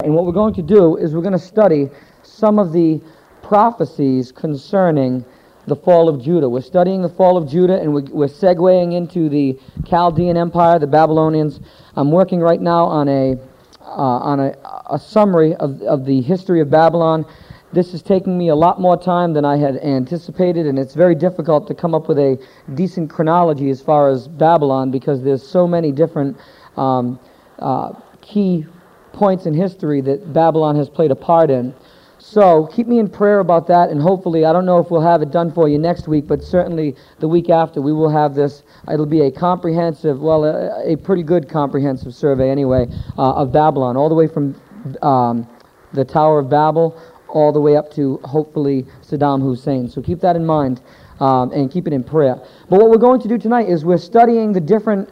And what we're going to do is we're going to study some of the prophecies concerning the fall of Judah. We're studying the fall of Judah, and we're segueing into the Chaldean Empire, the Babylonians. I'm working right now on a summary of the history of Babylon. This is taking me a lot more time than I had anticipated, and it's very difficult to come up with a decent chronology as far as Babylon, because there's so many different key points in history that Babylon has played a part in. So keep me in prayer about that, and hopefully, I don't know if we'll have it done for you next week, but certainly the week after we will have this. It'll be a comprehensive, a pretty good comprehensive survey anyway, of Babylon, all the way from the Tower of Babel all the way up to, hopefully, Saddam Hussein. So keep that in mind and keep it in prayer. But what we're going to do tonight is we're studying the different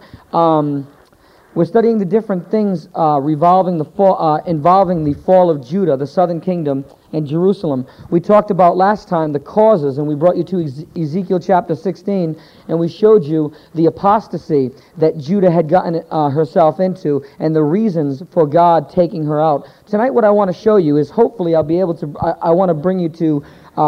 things involving the fall of Judah, the southern kingdom, and Jerusalem. We talked about last time the causes, and we brought you to Ezekiel chapter 16, and we showed you the apostasy that Judah had gotten herself into and the reasons for God taking her out. Tonight what I want to show you is, hopefully I'll be able to, I want to bring you to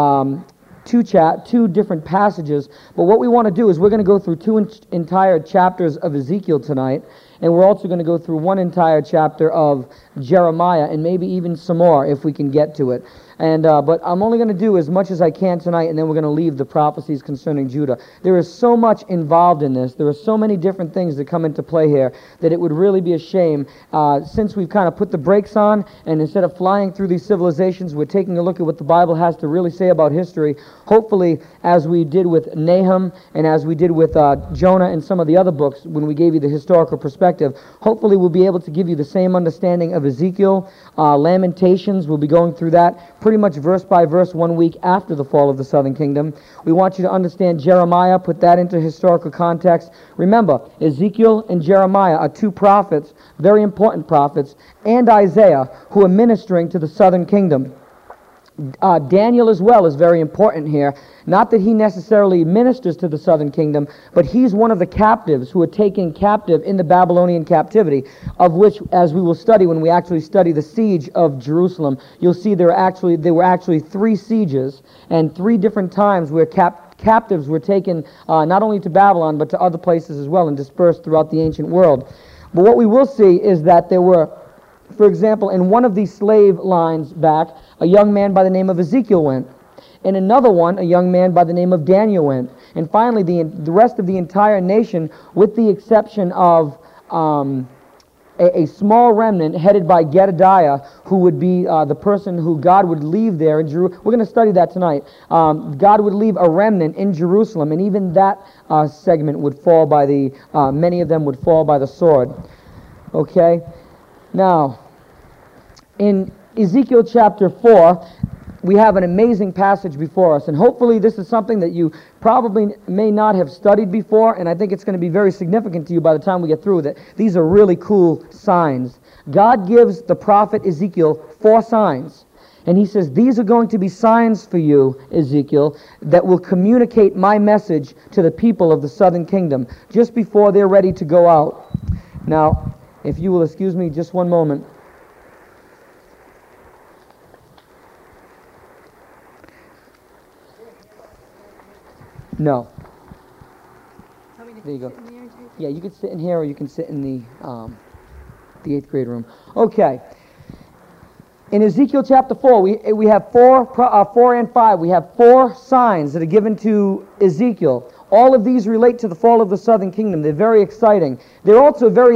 two different passages, but what we want to do is we're going to go through two entire chapters of Ezekiel tonight, and we're also going to go through one entire chapter of Jeremiah, and maybe even some more if we can get to it. But I'm only going to do as much as I can tonight, and then we're going to leave the prophecies concerning Judah. There is so much involved in this. There are so many different things that come into play here that it would really be a shame, since we've kind of put the brakes on, and instead of flying through these civilizations, we're taking a look at what the Bible has to really say about history. Hopefully, as we did with Nahum, and as we did with Jonah and some of the other books, when we gave you the historical perspective, hopefully we'll be able to give you the same understanding of Ezekiel. Lamentations, we'll be going through that pretty much verse by verse 1 week after the fall of the southern kingdom. We want you to understand Jeremiah, put that into historical context. Remember, Ezekiel and Jeremiah are two prophets, very important prophets, and Isaiah, who are ministering to the southern kingdom. Daniel as well is very important here. Not that he necessarily ministers to the southern kingdom, but he's one of the captives who are taken captive in the Babylonian captivity, of which, as we will study when we actually study the siege of Jerusalem, you'll see there were actually 3 sieges and 3 different times where captives were taken not only to Babylon but to other places as well and dispersed throughout the ancient world. But what we will see is that there were, for example, in one of these slave lines back, a young man by the name of Ezekiel went. In another one, a young man by the name of Daniel went. And finally, the rest of the entire nation, with the exception of a small remnant headed by Gedaliah, who would be the person who God would leave there in Jerusalem. We're going to study that tonight. God would leave a remnant in Jerusalem, and even that segment would fall by many of them would fall by the sword. Okay? Now, in Ezekiel chapter 4, we have an amazing passage before us, and hopefully this is something that you probably may not have studied before, and I think it's going to be very significant to you by the time we get through with it. These are really cool signs. God gives the prophet Ezekiel 4 signs, and he says, these are going to be signs for you, Ezekiel, that will communicate my message to the people of the southern kingdom just before they're ready to go out. Now, if you will excuse me just one moment. No. There you go. Yeah, you can sit in here, or you can sit in the 8th grade room. Okay. In Ezekiel chapter 4, we have 4 and 5. We have 4 signs that are given to Ezekiel. All of these relate to the fall of the southern kingdom. They're very exciting. They're also very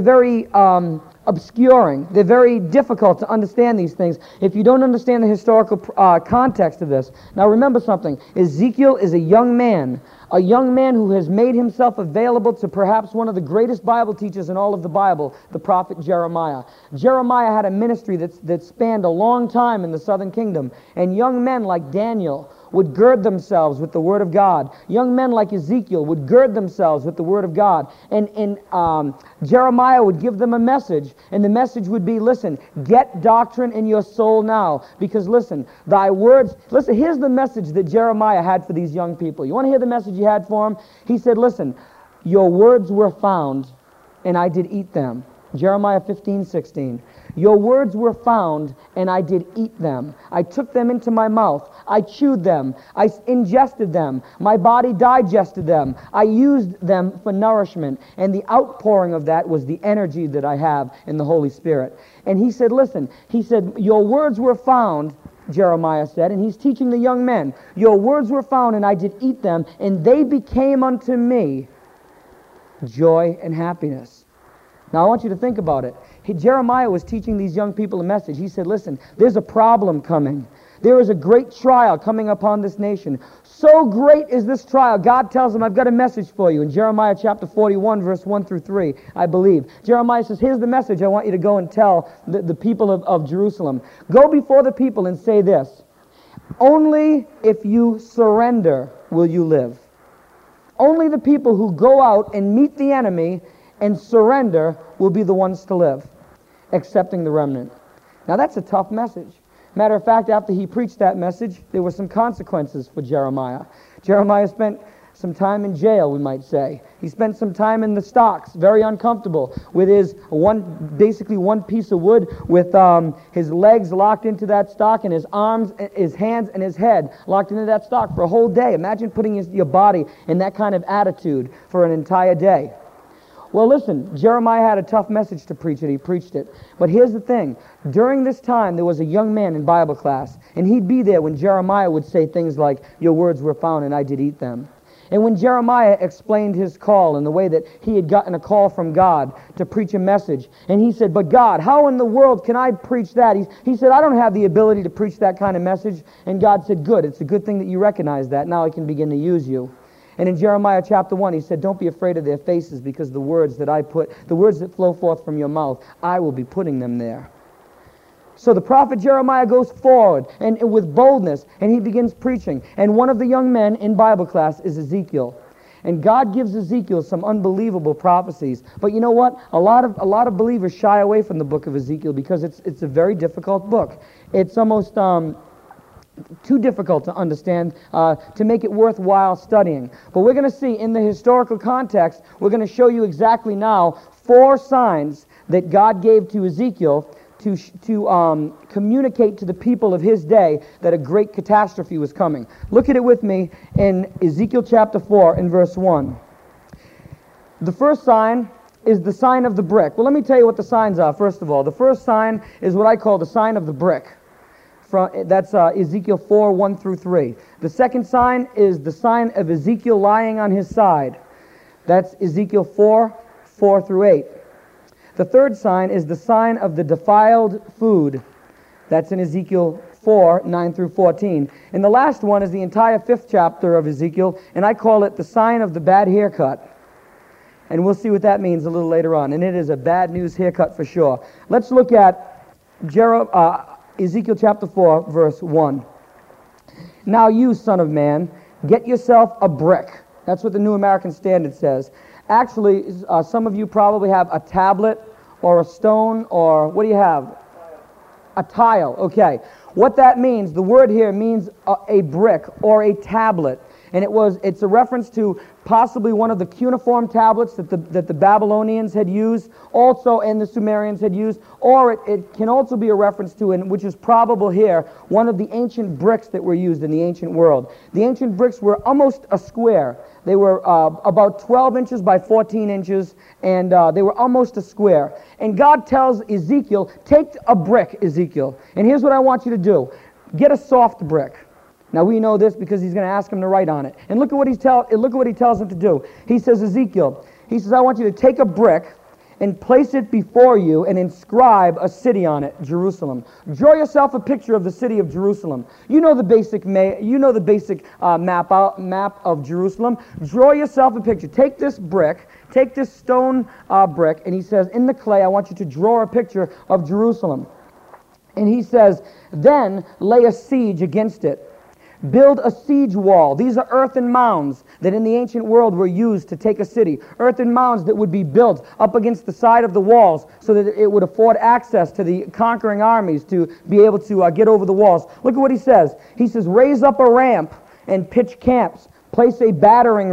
obscuring. They're very difficult to understand these things if you don't understand the historical context of this. Now remember something. Ezekiel is a young man who has made himself available to perhaps one of the greatest Bible teachers in all of the Bible, the prophet Jeremiah. Jeremiah had a ministry that spanned a long time in the southern kingdom, and young men like Daniel would gird themselves with the Word of God. Young men like Ezekiel would gird themselves with the Word of God. And Jeremiah would give them a message, and the message would be, listen, get doctrine in your soul now, because listen, thy words, listen, here's the message that Jeremiah had for these young people. You want to hear the message he had for them? He said, listen, your words were found, and I did eat them. Jeremiah 15:16. Your words were found, and I did eat them. I took them into my mouth. I chewed them. I ingested them. My body digested them. I used them for nourishment. And the outpouring of that was the energy that I have in the Holy Spirit. And he said, listen, he said, your words were found, Jeremiah said, and he's teaching the young men, your words were found, and I did eat them, and they became unto me joy and happiness. Now I want you to think about it. Jeremiah was teaching these young people a message. He said, listen, there's a problem coming. There is a great trial coming upon this nation. So great is this trial, God tells him, I've got a message for you. In Jeremiah chapter 41, verse 1 through 3, I believe. Jeremiah says, here's the message I want you to go and tell the people of Jerusalem. Go before the people and say this, only if you surrender will you live. Only the people who go out and meet the enemy and surrender will be the ones to live, excepting the remnant. Now that's a tough message. Matter of fact, after he preached that message, there were some consequences for Jeremiah. Jeremiah spent some time in jail, we might say. He spent some time in the stocks, very uncomfortable, with his basically one piece of wood, with his legs locked into that stock, and his arms, his hands, and his head locked into that stock for a whole day. Imagine putting your body in that kind of attitude for an entire day. Well, listen, Jeremiah had a tough message to preach, and he preached it. But here's the thing. During this time, there was a young man in Bible class, and he'd be there when Jeremiah would say things like, your words were found, and I did eat them. And when Jeremiah explained his call and the way that he had gotten a call from God to preach a message, and he said, but God, how in the world can I preach that? He said, I don't have the ability to preach that kind of message. And God said, good, it's a good thing that you recognize that. Now I can begin to use you. And in Jeremiah chapter 1, he said, don't be afraid of their faces, because the words that flow forth from your mouth, I will be putting them there. So the prophet Jeremiah goes forward and with boldness, and he begins preaching. And one of the young men in Bible class is Ezekiel. And God gives Ezekiel some unbelievable prophecies. But you know what? A lot of believers shy away from the book of Ezekiel because it's a very difficult book. It's almost too difficult to understand to make it worthwhile studying. But we're going to see in the historical context, we're going to show you exactly now 4 signs that God gave to Ezekiel to communicate to the people of his day that a great catastrophe was coming. Look at it with me in Ezekiel chapter 4 in verse 1. The first sign is the sign of the brick. Well, let me tell you what the signs are, first of all. The first sign is what I call the sign of the brick. That's Ezekiel 4, 1 through 3. The second sign is the sign of Ezekiel lying on his side. That's Ezekiel 4, 4 through 8. The third sign is the sign of the defiled food. That's in Ezekiel 4, 9 through 14. And the last one is the entire 5th chapter of Ezekiel, and I call it the sign of the bad haircut. And we'll see what that means a little later on. And it is a bad news haircut for sure. Let's look at Ezekiel chapter 4, verse 1. Now you, son of man, get yourself a brick. That's what the New American Standard says. Actually, some of you probably have a tablet or a stone, or what do you have? A tile. Okay. What that means, the word here means a brick or a tablet. And it's a reference to possibly one of the cuneiform tablets that the Babylonians had used, also, and the Sumerians had used, or it can also be a reference to, and which is probable here, one of the ancient bricks that were used in the ancient world. The ancient bricks were almost a square. They were about 12 inches by 14 inches, and they were almost a square. And God tells Ezekiel, take a brick, Ezekiel, and here's what I want you to do. Get a soft brick. Now we know this because he's going to ask him to write on it. And look at what he tells him to do. He says, Ezekiel, he says, I want you to take a brick and place it before you and inscribe a city on it, Jerusalem. Draw yourself a picture of the city of Jerusalem. You know the basic map of Jerusalem. Draw yourself a picture. Take this brick, take this stone brick, and he says, in the clay, I want you to draw a picture of Jerusalem. And he says, then lay a siege against it. Build a siege wall. These are earthen mounds that in the ancient world were used to take a city. Earthen mounds that would be built up against the side of the walls so that it would afford access to the conquering armies to be able to get over the walls. Look at what he says. He says, raise up a ramp and pitch camps. Place battering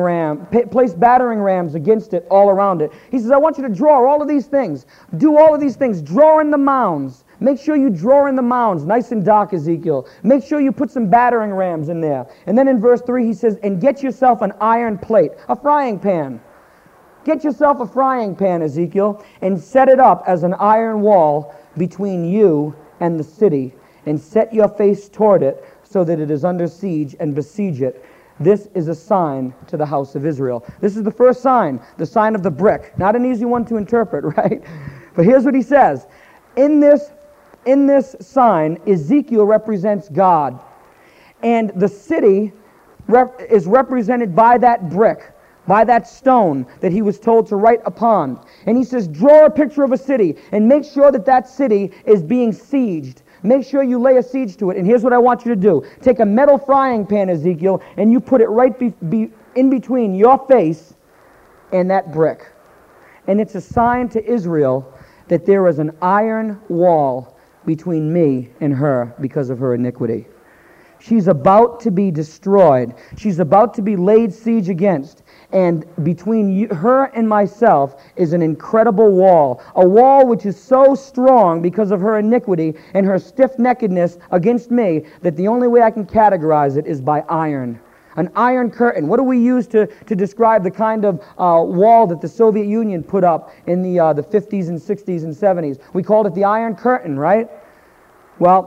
rams against it all around it. He says, I want you to draw all of these things. Do all of these things. Draw in the mounds. Make sure you draw in the mounds, nice and dark, Ezekiel. Make sure you put some battering rams in there. And then in verse 3 he says, and get yourself an iron plate, a frying pan. Get yourself a frying pan, Ezekiel, and set it up as an iron wall between you and the city, and set your face toward it so that it is under siege, and besiege it. This is a sign to the house of Israel. This is the first sign, the sign of the brick. Not an easy one to interpret, right? But here's what he says. In this sign, Ezekiel represents God. And the city is represented by that brick, by that stone that he was told to write upon. And he says, draw a picture of a city and make sure that that city is being sieged. Make sure you lay a siege to it. And here's what I want you to do. Take a metal frying pan, Ezekiel, and you put it right in between your face and that brick. And it's a sign to Israel that there is an iron wall between me and her because of her iniquity. She's about to be destroyed. She's about to be laid siege against. And between her and myself is an incredible wall. A wall which is so strong because of her iniquity and her stiff-neckedness against me that the only way I can categorize it is by iron. An iron curtain. What do we use to describe the kind of wall that the Soviet Union put up in the 50s and 60s and 70s? We called it the Iron Curtain, right? Well,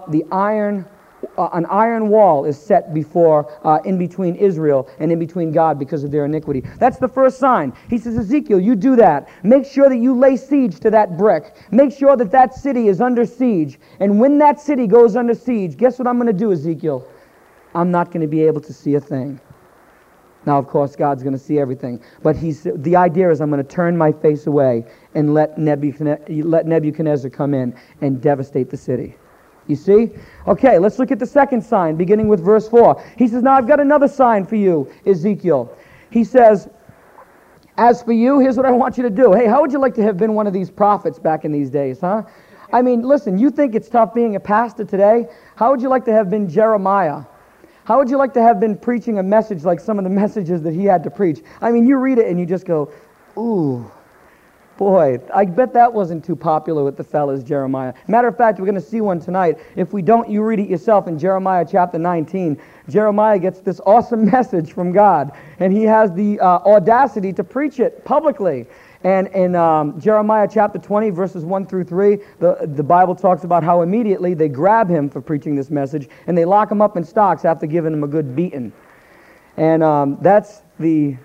an iron wall is set in between Israel and in between God because of their iniquity. That's the first sign. He says, Ezekiel, you do that. Make sure that you lay siege to that brick. Make sure that that city is under siege. And when that city goes under siege, guess what I'm going to do, Ezekiel? I'm not going to be able to see a thing. Now, of course, God's going to see everything. But the idea is I'm going to turn my face away and let Nebuchadnezzar come in and devastate the city. You see? Okay, let's look at the second sign, beginning with verse 4. He says, now I've got another sign for you, Ezekiel. He says, as for you, here's what I want you to do. Hey, how would you like to have been one of these prophets back in these days, huh? I mean, listen, you think it's tough being a pastor today? How would you like to have been Jeremiah? How would you like to have been preaching a message like some of the messages that he had to preach? I mean, you read it and you just go, ooh. Boy, I bet that wasn't too popular with the fellas, Jeremiah. Matter of fact, we're going to see one tonight. If we don't, you read it yourself in Jeremiah chapter 19. Jeremiah gets this awesome message from God, and he has the audacity to preach it publicly. And in Jeremiah chapter 20, verses 1 through 3, the Bible talks about how immediately they grab him for preaching this message, and they lock him up in stocks after giving him a good beating. And that's the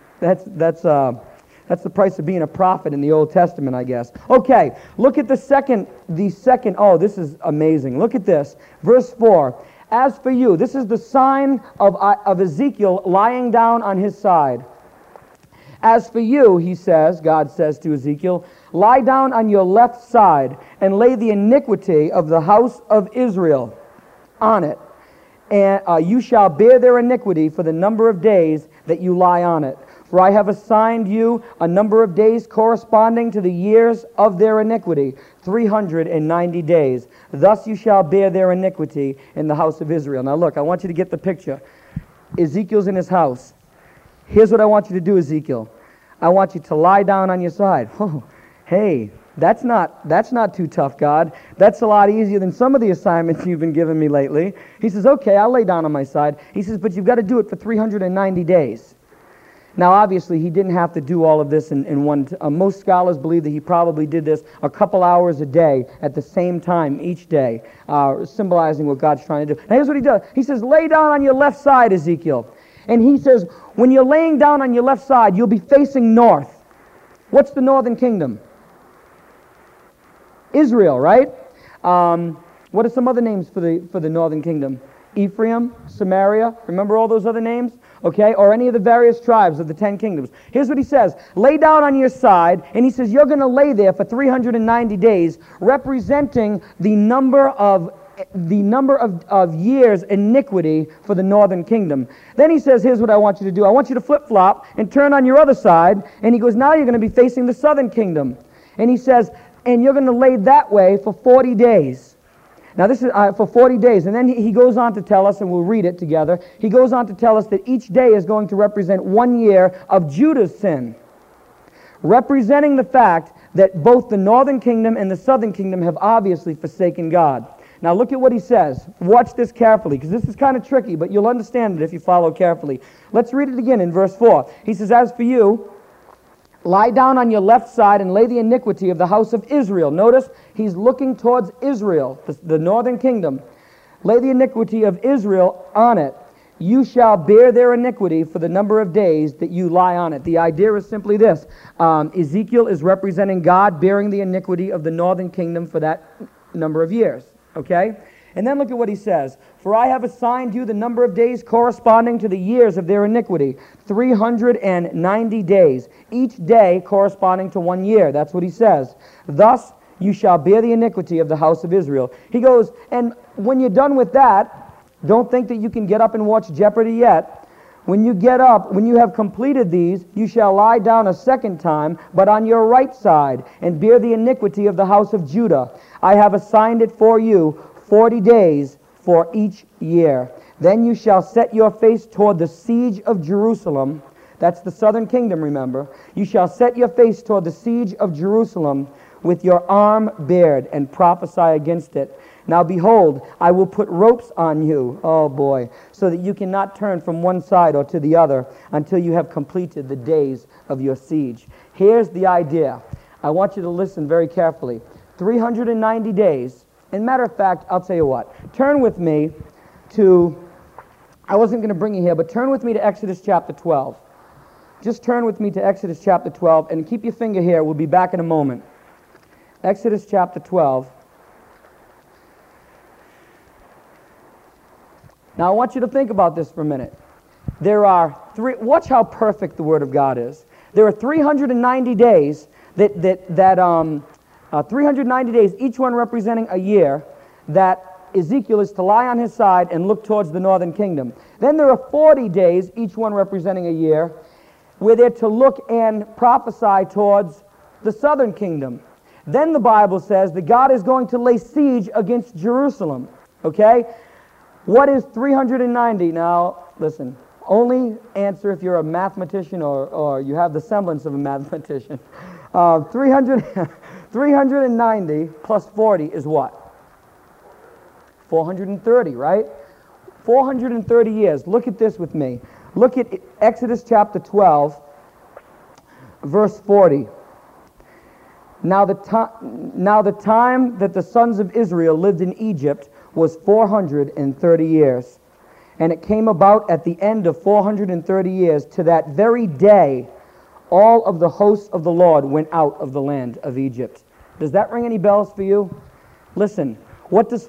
price of being a prophet in the Old Testament, I guess. Okay, look at the second, oh, this is amazing. Look at this. Verse 4. As for you, this is the sign of Ezekiel lying down on his side. As for you, he says, God says to Ezekiel, lie down on your left side and lay the iniquity of the house of Israel on it. And you shall bear their iniquity for the number of days that you lie on it. For I have assigned you a number of days corresponding to the years of their iniquity, 390 days. Thus you shall bear their iniquity in the house of Israel. Now look, I want you to get the picture. Ezekiel's in his house. Here's what I want you to do, Ezekiel. I want you to lie down on your side. Oh, hey, that's not too tough, God. That's a lot easier than some of the assignments you've been giving me lately. He says, okay, I'll lay down on my side. He says, but you've got to do it for 390 days. Now, obviously, he didn't have to do all of this in one. Most scholars believe that he probably did this a couple hours a day at the same time each day, symbolizing what God's trying to do. Now, here's what he does. He says, lay down on your left side, Ezekiel. And he says, when you're laying down on your left side, you'll be facing north. What's the northern kingdom? Israel, right? What are some other names for the northern kingdom? Ephraim, Samaria. Remember all those other names? Okay, or any of the various tribes of the 10 kingdoms. Here's what he says. Lay down on your side, and he says you're going to lay there for 390 days, representing the number of years iniquity for the northern kingdom. Then he says, here's what I want you to do. I want you to flip-flop and turn on your other side, and he goes, now you're going to be facing the southern kingdom. And he says, and you're going to lay that way for 40 days. Now this is for 40 days, and then he goes on to tell us, and we'll read it together, he goes on to tell us that each day is going to represent 1 year of Judah's sin, representing the fact that both the northern kingdom and the southern kingdom have obviously forsaken God. Now look at what he says. Watch this carefully, because this is kind of tricky, but you'll understand it if you follow carefully. Let's read it again in verse 4. He says, "As for you, lie down on your left side and lay the iniquity of the house of Israel." Notice, he's looking towards Israel, the northern kingdom. "Lay the iniquity of Israel on it. You shall bear their iniquity for the number of days that you lie on it." The idea is simply this. Ezekiel is representing God bearing the iniquity of the northern kingdom for that number of years. Okay? And then look at what he says. "For I have assigned you the number of days corresponding to the years of their iniquity, 390 days, each day corresponding to 1 year." That's what he says. "Thus you shall bear the iniquity of the house of Israel." He goes, and when you're done with that, don't think that you can get up and watch Jeopardy yet. When you get up, when you have completed these, you shall lie down a second time, but on your right side, and bear the iniquity of the house of Judah. I have assigned it for you 40 days for each year. Then you shall set your face toward the siege of Jerusalem. That's the southern kingdom, remember. "You shall set your face toward the siege of Jerusalem with your arm bared and prophesy against it. Now behold, I will put ropes on you," oh boy, "so that you cannot turn from one side or to the other until you have completed the days of your siege." Here's the idea. I want you to listen very carefully. 390 days. And matter of fact, I'll tell you what. Turn with me to, I wasn't going to bring you here, but turn with me to Exodus chapter 12. Just turn with me to Exodus chapter 12, and keep your finger here. We'll be back in a moment. Exodus chapter 12. Now I want you to think about this for a minute. There are watch how perfect the Word of God is. There are 390 days 390 days, each one representing a year, that Ezekiel is to lie on his side and look towards the northern kingdom. Then there are 40 days, each one representing a year, where they're to look and prophesy towards the southern kingdom. Then the Bible says that God is going to lay siege against Jerusalem. Okay? What is 390? Now, listen, only answer if you're a mathematician or you have the semblance of a mathematician. 390 plus 40 is what? 430, right? 430 years. Look at this with me. Look at Exodus chapter 12, verse 40. Now the time that the sons of Israel lived in Egypt was 430 years. And it came about at the end of 430 years, to that very day, all of the hosts of the Lord went out of the land of Egypt. Does that ring any bells for you? Listen, what does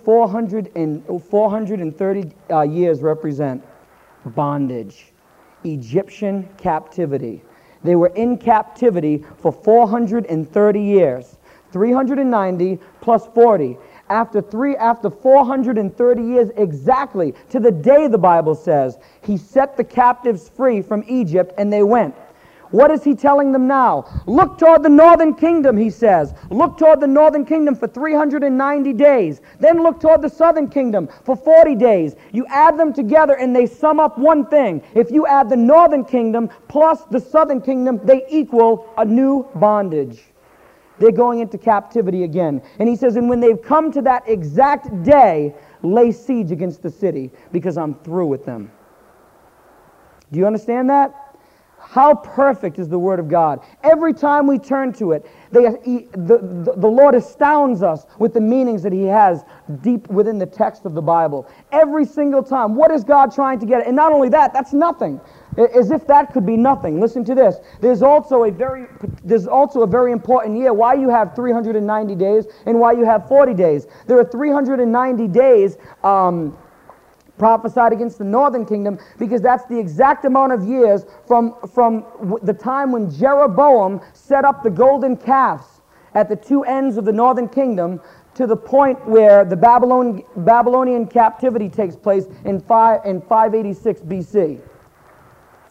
430 years represent? Bondage. Egyptian captivity. They were in captivity for 430 years. 390 plus 40. After 430 years exactly, to the day the Bible says, he set the captives free from Egypt and they went. What is he telling them now? Look toward the northern kingdom, he says. Look toward the northern kingdom for 390 days. Then look toward the southern kingdom for 40 days. You add them together and they sum up one thing. If you add the northern kingdom plus the southern kingdom, they equal a new bondage. They're going into captivity again. And he says, and when they've come to that exact day, lay siege against the city, because I'm through with them. Do you understand that? How perfect is the Word of God. Every time we turn to it, the Lord astounds us with the meanings that He has deep within the text of the Bible. Every single time. What is God trying to get at? And not only that, that's nothing. As if that could be nothing. Listen to this. There's also a very important year. Why you have 390 days and why you have 40 days. There are 390 days prophesied against the northern kingdom, because that's the exact amount of years from the time when Jeroboam set up the golden calves at the two ends of the northern kingdom to the point where the Babylonian captivity takes place in 586 BC.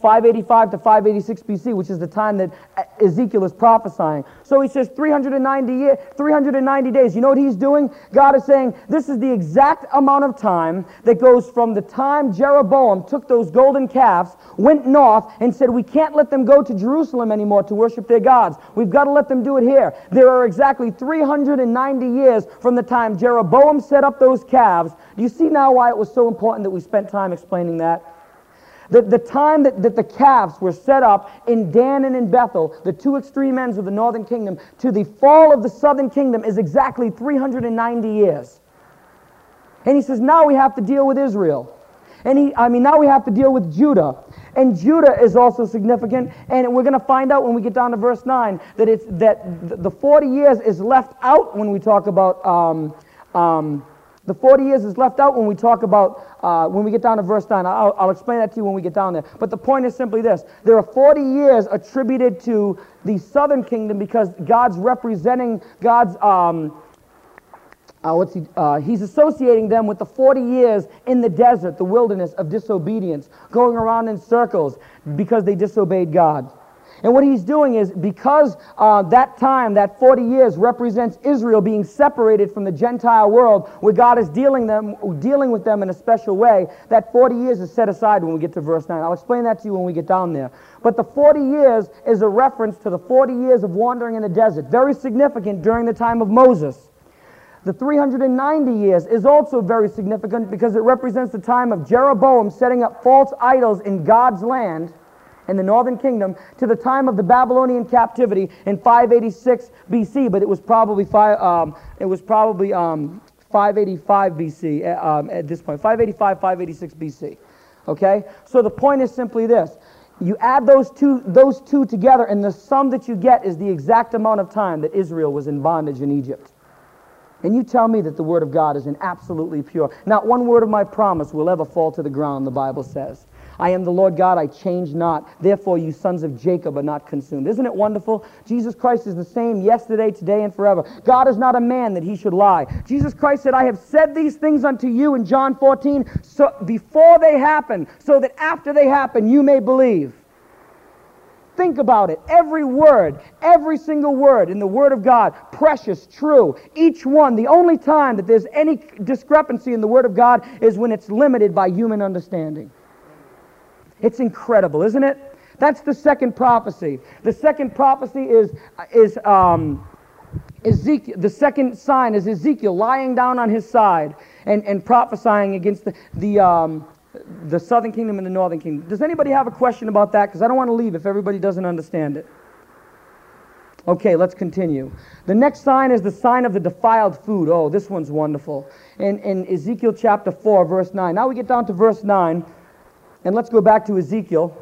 585 to 586 BC, which is the time that Ezekiel is prophesying. So he says 390 days. You know what he's doing? God is saying this is the exact amount of time that goes from the time Jeroboam took those golden calves, went north, and said, we can't let them go to Jerusalem anymore to worship their gods. We've got to let them do it here. There are exactly 390 years from the time Jeroboam set up those calves. Do you see now why it was so important that we spent time explaining that? The time that the calves were set up in Dan and in Bethel, the two extreme ends of the northern kingdom, to the fall of the southern kingdom is exactly 390 years. And he says, now we have to deal with Israel. Now we have to deal with Judah. And Judah is also significant, and we're going to find out when we get down to verse 9 that the 40 years is left out when we talk about the 40 years is left out when we talk about, when we get down to verse 9. I'll explain that to you when we get down there. But the point is simply this. There are 40 years attributed to the southern kingdom because God's representing God's, he's associating them with the 40 years in the desert, the wilderness of disobedience, going around in circles because they disobeyed God. And what he's doing is, because that time, that 40 years, represents Israel being separated from the Gentile world, where God is dealing with them in a special way, that 40 years is set aside when we get to verse 9. I'll explain that to you when we get down there. But the 40 years is a reference to the 40 years of wandering in the desert, very significant during the time of Moses. The 390 years is also very significant because it represents the time of Jeroboam setting up false idols in God's land, in the northern kingdom, to the time of the Babylonian captivity in 586 BC, but it was probably 585 BC at this point, 585, 586 BC. Okay, so the point is simply this: you add those two together, and the sum that you get is the exact amount of time that Israel was in bondage in Egypt. And you tell me that the word of God is absolutely pure. Not one word of my promise will ever fall to the ground, the Bible says. I am the Lord God, I change not. Therefore, you sons of Jacob are not consumed. Isn't it wonderful? Jesus Christ is the same yesterday, today, and forever. God is not a man that he should lie. Jesus Christ said, I have said these things unto you in John 14, so before they happen, so that after they happen, you may believe. Think about it. Every word, every single word in the Word of God, precious, true. Each one, the only time that there's any discrepancy in the Word of God is when it's limited by human understanding. It's incredible, isn't it? That's the second prophecy. The second prophecy is Ezekiel. The second sign is Ezekiel lying down on his side and prophesying against the southern kingdom and the northern kingdom. Does anybody have a question about that? Because I don't want to leave if everybody doesn't understand it. Okay, let's continue. The next sign is the sign of the defiled food. Oh, this one's wonderful. In Ezekiel chapter 4, verse 9. Now we get down to verse 9. And let's go back to Ezekiel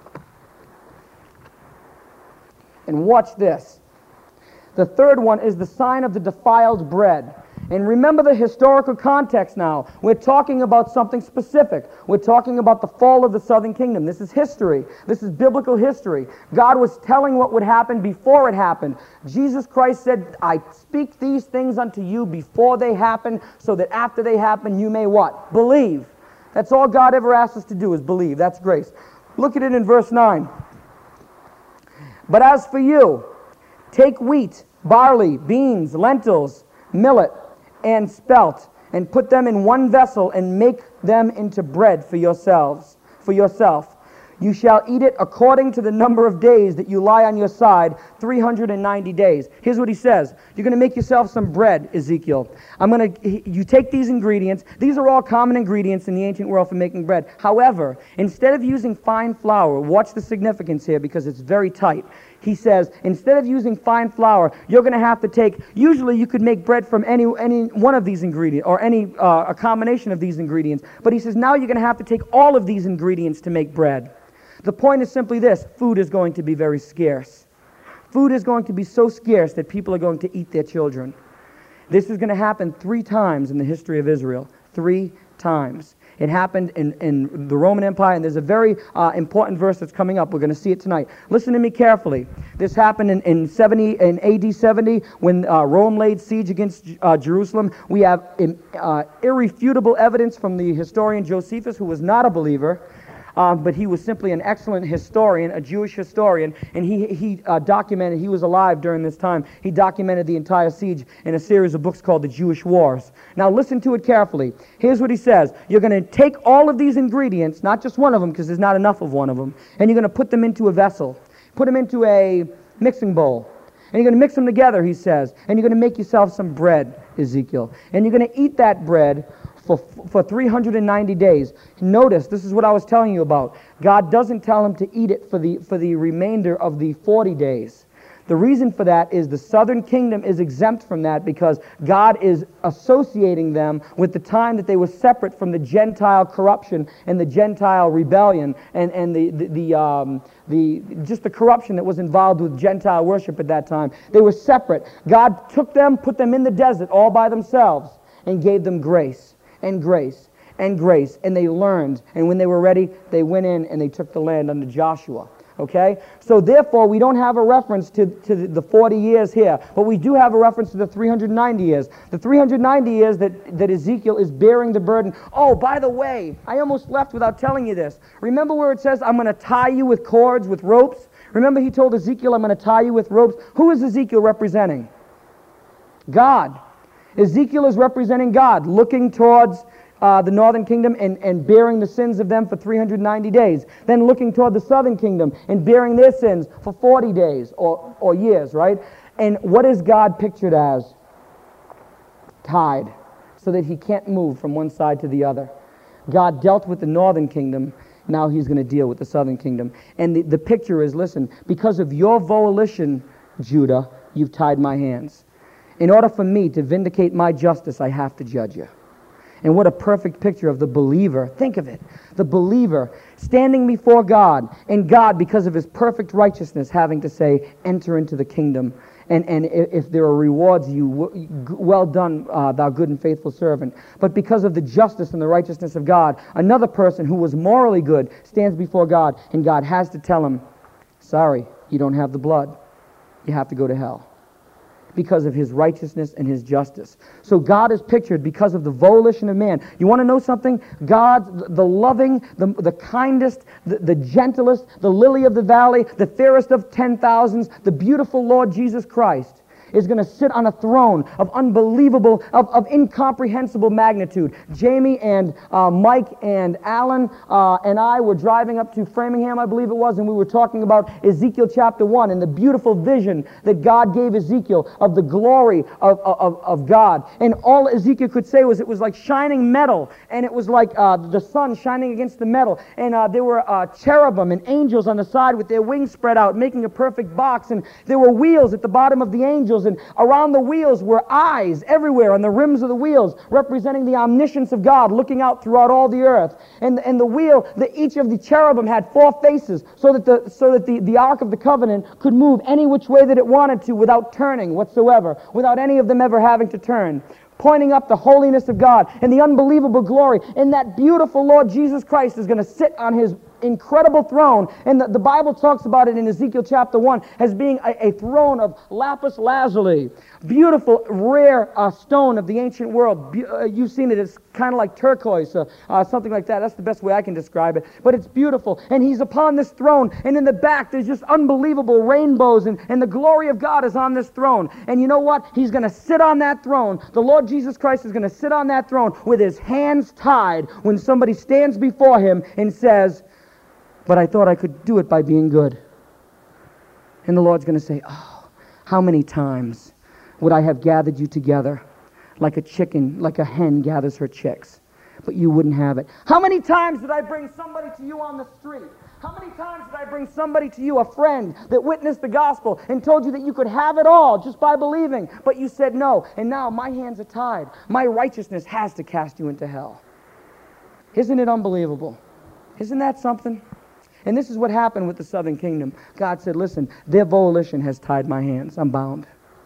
and watch this. The third one is the sign of the defiled bread. And remember the historical context now. We're talking about something specific. We're talking about the fall of the southern kingdom. This is history. This is biblical history. God was telling what would happen before it happened. Jesus Christ said, I speak these things unto you before they happen, so that after they happen you may what? Believe. That's all God ever asks us to do, is believe. That's grace. Look at it in verse 9. But as for you, take wheat, barley, beans, lentils, millet, and spelt, and put them in one vessel, and make them into bread for yourself. You shall eat it according to the number of days that you lie on your side, 390 days. Here's what he says. You're going to make yourself some bread, Ezekiel. You take these ingredients. These are all common ingredients in the ancient world for making bread. However, instead of using fine flour, watch the significance here because it's very tight. He says, instead of using fine flour, you're going to have to take, usually you could make bread from any one of these ingredients, or a combination of these ingredients. But he says, now you're going to have to take all of these ingredients to make bread. The point is simply this: food is going to be very scarce. Food is going to be so scarce that people are going to eat their children. This is going to happen 3 times in the history of Israel. 3 times. It happened in the Roman Empire, and there's a very important verse that's coming up. We're going to see it tonight. Listen to me carefully. This happened in AD 70 when Rome laid siege against Jerusalem. We have irrefutable evidence from the historian Josephus, who was not a believer, but he was simply an excellent historian, a Jewish historian, and he documented, he was alive during this time, he documented the entire siege in a series of books called the Jewish Wars. Now listen to it carefully. Here's what he says. You're going to take all of these ingredients, not just one of them, because there's not enough of one of them, and you're going to put them into a vessel. Put them into a mixing bowl. And you're going to mix them together, he says, and you're going to make yourself some bread, Ezekiel. And you're going to eat that bread for 390 days. Notice, this is what I was telling you about. God doesn't tell him to eat it for the remainder of the 40 days. The reason for that is the southern kingdom is exempt from that because God is associating them with the time that they were separate from the Gentile corruption and the Gentile rebellion and just the corruption that was involved with Gentile worship at that time. They were separate. God took them, put them in the desert all by themselves, and gave them grace and grace and grace. And they learned. And when they were ready, they went in and they took the land under Joshua. Okay? So therefore, we don't have a reference to the 40 years here, but we do have a reference to the 390 years. The 390 years that Ezekiel is bearing the burden. Oh, by the way, I almost left without telling you this. Remember where it says, I'm going to tie you with cords, with ropes? Remember he told Ezekiel, I'm going to tie you with ropes? Who is Ezekiel representing? God. Ezekiel is representing God, looking towards the northern kingdom and bearing the sins of them for 390 days. Then looking toward the southern kingdom and bearing their sins for 40 days or years, right? And what is God pictured as? Tied, so that he can't move from one side to the other. God dealt with the northern kingdom. Now he's going to deal with the southern kingdom. And the picture is, listen, because of your volition, Judah, you've tied my hands. In order for me to vindicate my justice, I have to judge you. And what a perfect picture of the believer. Think of it. The believer standing before God, and God, because of his perfect righteousness, having to say, enter into the kingdom. And if there are rewards, well done, thou good and faithful servant. But because of the justice and the righteousness of God, another person who was morally good stands before God, and God has to tell him, sorry, you don't have the blood. You have to go to hell. Because of his righteousness and his justice. So God is pictured because of the volition of man. You want to know something? God, the loving, the kindest, the gentlest, the lily of the valley, the fairest of 10,000s, the beautiful Lord Jesus Christ is going to sit on a throne of unbelievable, of incomprehensible magnitude. Jamie and Mike and Alan and I were driving up to Framingham, I believe it was, and we were talking about Ezekiel chapter 1 and the beautiful vision that God gave Ezekiel of the glory of God. And all Ezekiel could say was it was like shining metal, and it was like the sun shining against the metal. And there were cherubim and angels on the side with their wings spread out, making a perfect box. And there were wheels at the bottom of the angels, and around the wheels were eyes everywhere on the rims of the wheels, representing the omniscience of God looking out throughout all the earth. And the wheel, each of the cherubim had 4 faces, so that the Ark of the Covenant could move any which way that it wanted to without turning whatsoever, without any of them ever having to turn, pointing up the holiness of God and the unbelievable glory. And that beautiful Lord Jesus Christ is going to sit on his incredible throne. And the Bible talks about it in Ezekiel chapter 1 as being a throne of lapis lazuli, beautiful, rare stone of the ancient world. You've seen it. It's kind of like turquoise, something like that. That's the best way I can describe it. But it's beautiful. And he's upon this throne. And in the back, there's just unbelievable rainbows. And the glory of God is on this throne. And you know what? He's going to sit on that throne. The Lord Jesus Christ is going to sit on that throne with his hands tied when somebody stands before him and says, but I thought I could do it by being good. And the Lord's going to say, oh, how many times would I have gathered you together like a chicken, like a hen gathers her chicks, but you wouldn't have it? How many times did I bring somebody to you on the street? How many times did I bring somebody to you, a friend that witnessed the gospel and told you that you could have it all just by believing, but you said no, and now my hands are tied. My righteousness has to cast you into hell. Isn't it unbelievable? Isn't that something? And this is what happened with the southern kingdom. God said, listen, their volition has tied my hands. I'm bound.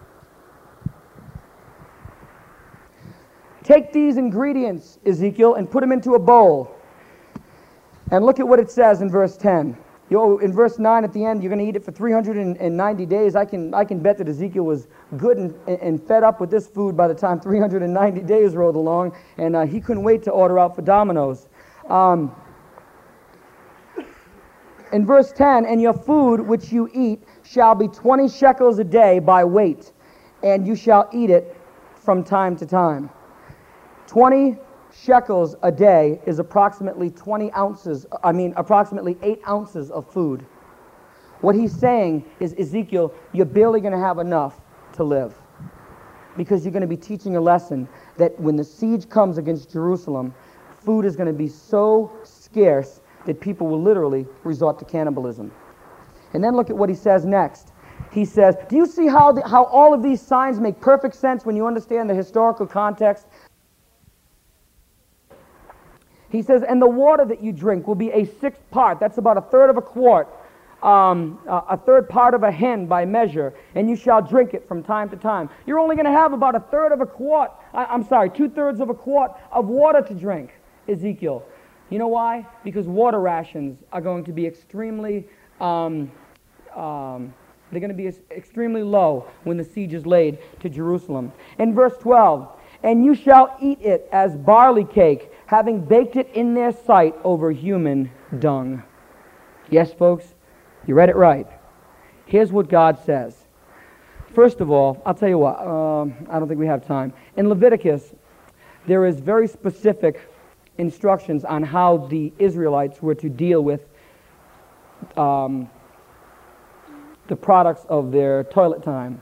Take these ingredients, Ezekiel, and put them into a bowl. And look at what it says in verse 10. In verse 9 at the end, you're going to eat it for 390 days. I can bet that Ezekiel was good and fed up with this food by the time 390 days rolled along, and he couldn't wait to order out for Domino's. in verse 10, and your food which you eat shall be 20 shekels a day by weight, and you shall eat it from time to time. 20 shekels a day is approximately approximately 8 ounces of food. What he's saying is, Ezekiel, you're barely going to have enough to live, because you're going to be teaching a lesson that when the siege comes against Jerusalem, food is going to be so scarce that people will literally resort to cannibalism. And then look at what he says next. He says, do you see how all of these signs make perfect sense when you understand the historical context? He says, and the water that you drink will be a 1/6 part. That's about 1/3 of a quart. A 1/3 part of a hin by measure, and you shall drink it from time to time. You're only going to have about 1/3 of a quart, 2/3 of a quart of water to drink, Ezekiel. You know why? Because water rations are going to be extremely extremely low when the siege is laid to Jerusalem. In verse 12, and you shall eat it as barley cake, having baked it in their sight over human dung. Yes, folks, you read it right. Here's what God says. First of all, I'll tell you what, I don't think we have time. In Leviticus, there is very specific instructions on how the Israelites were to deal with the products of their toilet time.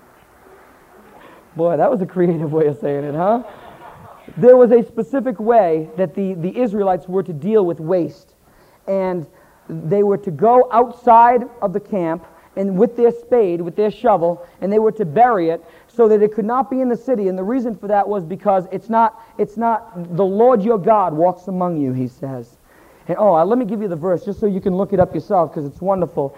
Boy, that was a creative way of saying it, huh? There was a specific way that the Israelites were to deal with waste. And they were to go outside of the camp and with their spade, with their shovel, and they were to bury it so that it could not be in the city. And the reason for that was because it's not the Lord your God walks among you, he says. And let me give you the verse just so you can look it up yourself, because it's wonderful.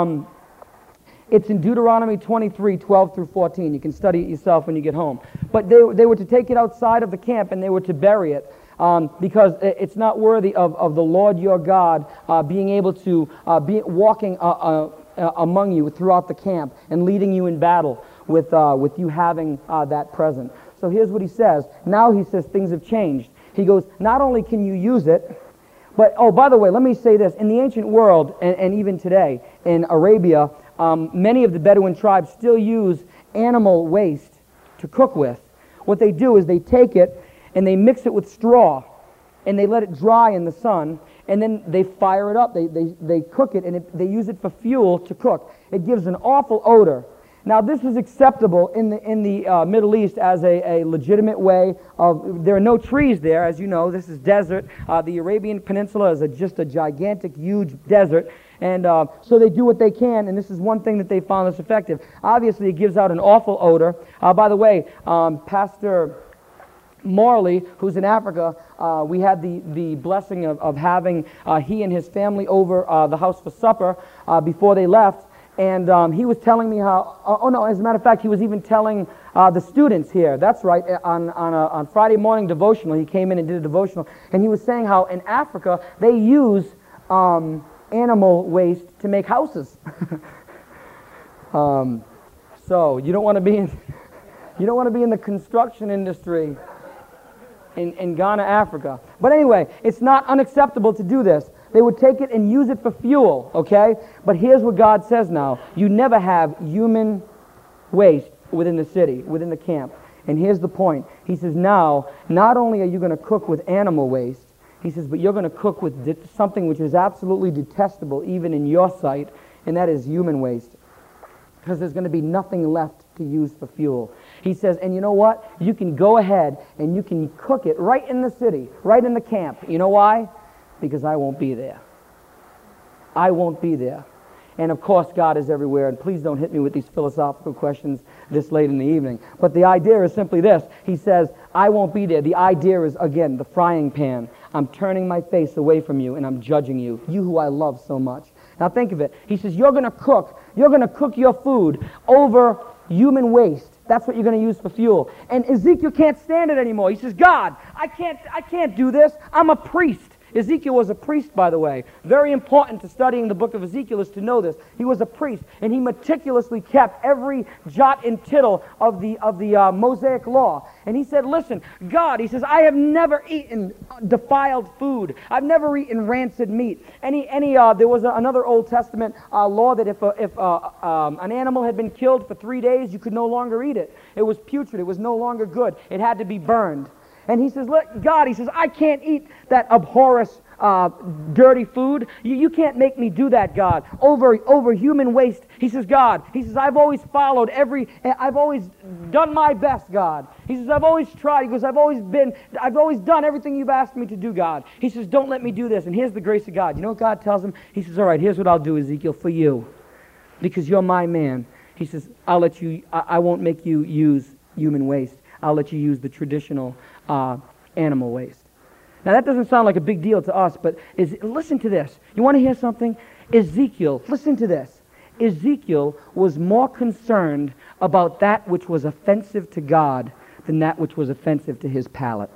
It's in Deuteronomy 23, 12 through 14. You can study it yourself when you get home. But they were to take it outside of the camp and they were to bury it. Because it's not worthy of the Lord your God being able to be walking among you throughout the camp and leading you in battle with you having that present. So here's what he says. Now he says things have changed. He goes, not only can you use it, but, by the way, let me say this. In the ancient world, and even today, in Arabia, many of the Bedouin tribes still use animal waste to cook with. What they do is they take it and they mix it with straw, and they let it dry in the sun, and then they fire it up. They cook it, and they use it for fuel to cook. It gives an awful odor. Now, this is acceptable in the Middle East as a legitimate way of. There are no trees there, as you know. This is desert. The Arabian Peninsula is just a gigantic, huge desert, and so they do what they can. And this is one thing that they found that's effective. Obviously, it gives out an awful odor. By the way, Pastor Morley, who's in Africa, we had the blessing of having he and his family over the house for supper before they left, and he was telling me how, as a matter of fact, he was even telling the students here, that's right, on Friday morning devotional, he came in and did a devotional, and he was saying how in Africa they use animal waste to make houses. So you don't want to be in the construction industry in Ghana, Africa. But anyway, it's not unacceptable to do this. They would take it and use it for fuel, okay? But here's what God says now. You never have human waste within the city, within the camp. And here's the point. He says, now, not only are you going to cook with animal waste, he says, but you're going to cook with something which is absolutely detestable even in your sight, and that is human waste. Because there's going to be nothing left to use for fuel. He says, and you know what? You can go ahead and you can cook it right in the city, right in the camp. You know why? Because I won't be there. I won't be there. And of course, God is everywhere. And please don't hit me with these philosophical questions this late in the evening. But the idea is simply this. He says, I won't be there. The idea is, again, the frying pan. I'm turning my face away from you and I'm judging you. You who I love so much. Now think of it. He says, you're going to cook your food over human waste. That's what you're going to use for fuel. And Ezekiel can't stand it anymore. He says, God, I can't do this. I'm a priest. Ezekiel was a priest, by the way. Very important to studying the book of Ezekiel is to know this. He was a priest, and he meticulously kept every jot and tittle of the Mosaic law. And he said, listen, God, he says, I have never eaten defiled food. I've never eaten rancid meat. There was another Old Testament law that if an animal had been killed for 3 days, you could no longer eat it. It was putrid. It was no longer good. It had to be burned. And he says, look, God, he says, I can't eat that abhorrous, dirty food. You can't make me do that, God, over human waste. He says, God, he says, I've always followed I've always done my best, God. He says, I've always tried. He goes, I've always done everything you've asked me to do, God. He says, don't let me do this. And here's the grace of God. You know what God tells him? He says, all right, here's what I'll do, Ezekiel, for you. Because you're my man. He says, I won't make you use human waste. I'll let you use the traditional animal waste. Now that doesn't sound like a big deal to us, but listen to this. You want to hear something? Ezekiel, listen to this. Ezekiel was more concerned about that which was offensive to God than that which was offensive to his palate.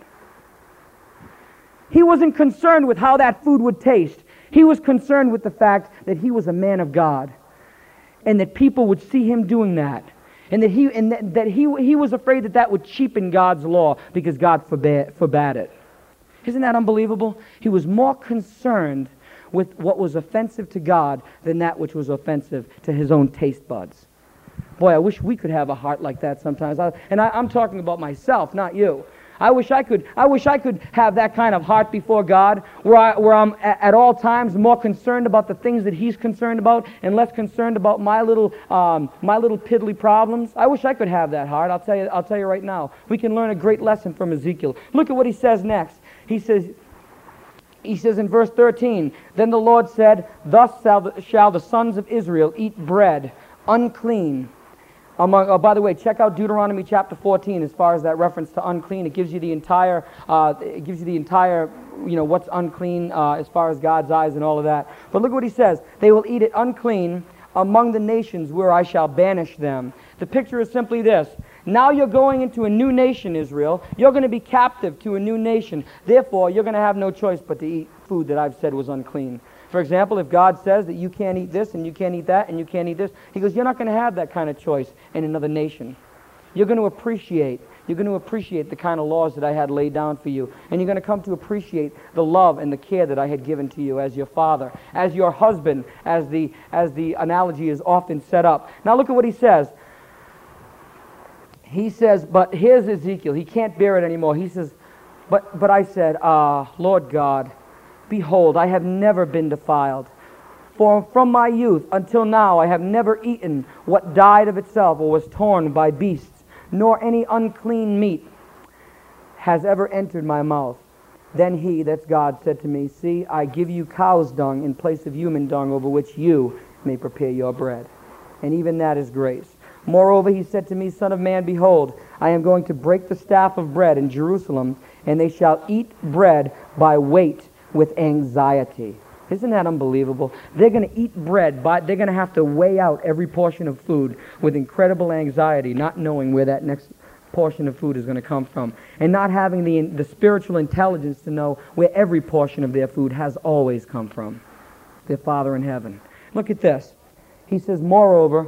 He wasn't concerned with how that food would taste. He was concerned with the fact that he was a man of God and that people would see him doing that. And that he was afraid that would cheapen God's law because God forbade it. Isn't that unbelievable? He was more concerned with what was offensive to God than that which was offensive to his own taste buds. Boy, I wish we could have a heart like that sometimes. I'm talking about myself, not you. I wish I could have that kind of heart before God, where I'm at all times more concerned about the things that He's concerned about and less concerned about my little piddly problems. I wish I could have that heart. I'll tell you right now. We can learn a great lesson from Ezekiel. Look at what he says next. He says in verse 13, then the Lord said, thus shall the sons of Israel eat bread unclean. By the way, check out Deuteronomy chapter 14 as far as that reference to unclean. It gives you the entire, what's unclean as far as God's eyes and all of that. But look what he says. They will eat it unclean among the nations where I shall banish them. The picture is simply this. Now you're going into a new nation, Israel. You're going to be captive to a new nation. Therefore, you're going to have no choice but to eat food that I've said was unclean. For example, if God says that you can't eat this and you can't eat that and you can't eat this, He goes, you're not going to have that kind of choice in another nation. You're going to appreciate the kind of laws that I had laid down for you. And you're going to come to appreciate the love and the care that I had given to you as your father, as your husband, as the analogy is often set up. Now look at what he says. He says, but here's Ezekiel. He can't bear it anymore. He says, but I said, Lord God, behold, I have never been defiled. For from my youth until now I have never eaten what died of itself or was torn by beasts, nor any unclean meat has ever entered my mouth. Then he, that's God, said to me, see, I give you cow's dung in place of human dung, over which you may prepare your bread. And even that is grace. Moreover, he said to me, Son of man, behold, I am going to break the staff of bread in Jerusalem, and they shall eat bread by weight with anxiety. Isn't that unbelievable? They're going to eat bread, but they're going to have to weigh out every portion of food with incredible anxiety, not knowing where that next portion of food is going to come from, and not having the spiritual intelligence to know where every portion of their food has always come from. Their Father in heaven. Look at this. He says, moreover,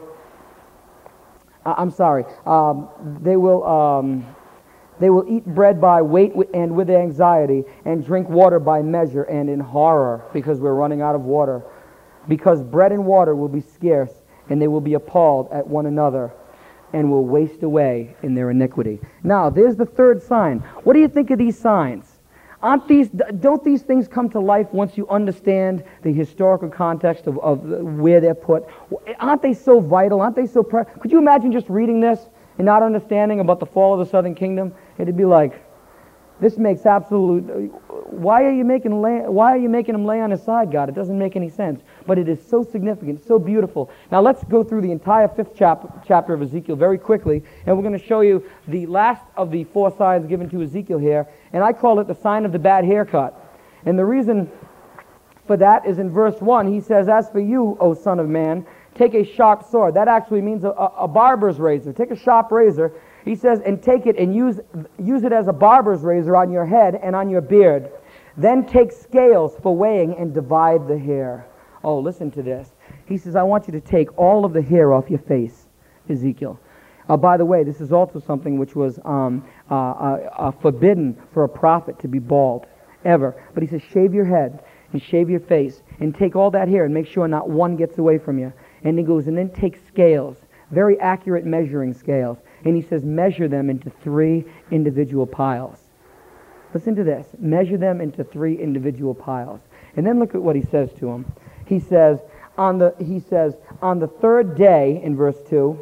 they will eat bread by weight and with anxiety, and drink water by measure and in horror, because we're running out of water. Because bread and water will be scarce, and they will be appalled at one another, and will waste away in their iniquity. Now, there's the third sign. What do you think of these signs? Don't these things come to life once you understand the historical context of where they're put? Aren't they so vital? Aren't they so... Could you imagine just reading this and not understanding about the fall of the southern kingdom? It'd be like, this makes absolute... Why are you making him lay on his side, God? It doesn't make any sense. But it is so significant, so beautiful. Now let's go through the entire 5th chapter of Ezekiel very quickly, and we're going to show you the last of the 4 signs given to Ezekiel here, and I call it the sign of the bad haircut. And the reason for that is in verse 1. He says, as for you, O son of man, take a sharp sword. That actually means a barber's razor. Take a sharp razor. He says, and take it and use it as a barber's razor on your head and on your beard. Then take scales for weighing and divide the hair. Oh, listen to this. He says, I want you to take all of the hair off your face, Ezekiel. By the way, this is also something which was forbidden for a prophet to be bald, ever. But he says, shave your head and shave your face and take all that hair and make sure not one gets away from you. And he goes, and then take scales, very accurate measuring scales. And he says, measure them into 3 individual piles. Listen to this. Measure them into 3 individual piles. And then look at what he says to him. He says, on the 3rd day, in verse 2,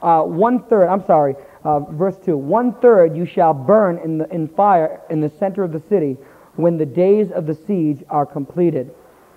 verse 2, 1/3 you shall burn in fire in the center of the city when the days of the siege are completed.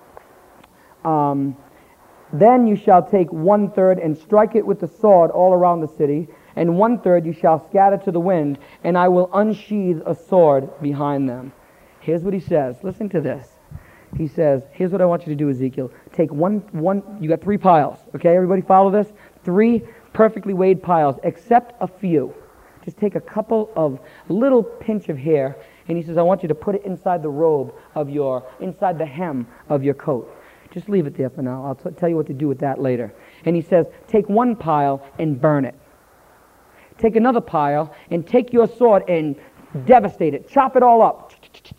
Then you shall take 1/3 and strike it with the sword all around the city, and 1/3 you shall scatter to the wind, and I will unsheathe a sword behind them. Here's what he says. Listen to this. He says, here's what I want you to do, Ezekiel. Take one, you got 3 piles. Okay, everybody follow this? 3 perfectly weighed piles, except a few. Just take a couple of little pinch of hair, and he says, I want you to put it inside the robe of inside the hem of your coat. Just leave it there for now. I'll tell you what to do with that later. And he says, take 1 pile and burn it. Take another pile and take your sword and devastate it. Chop it all up.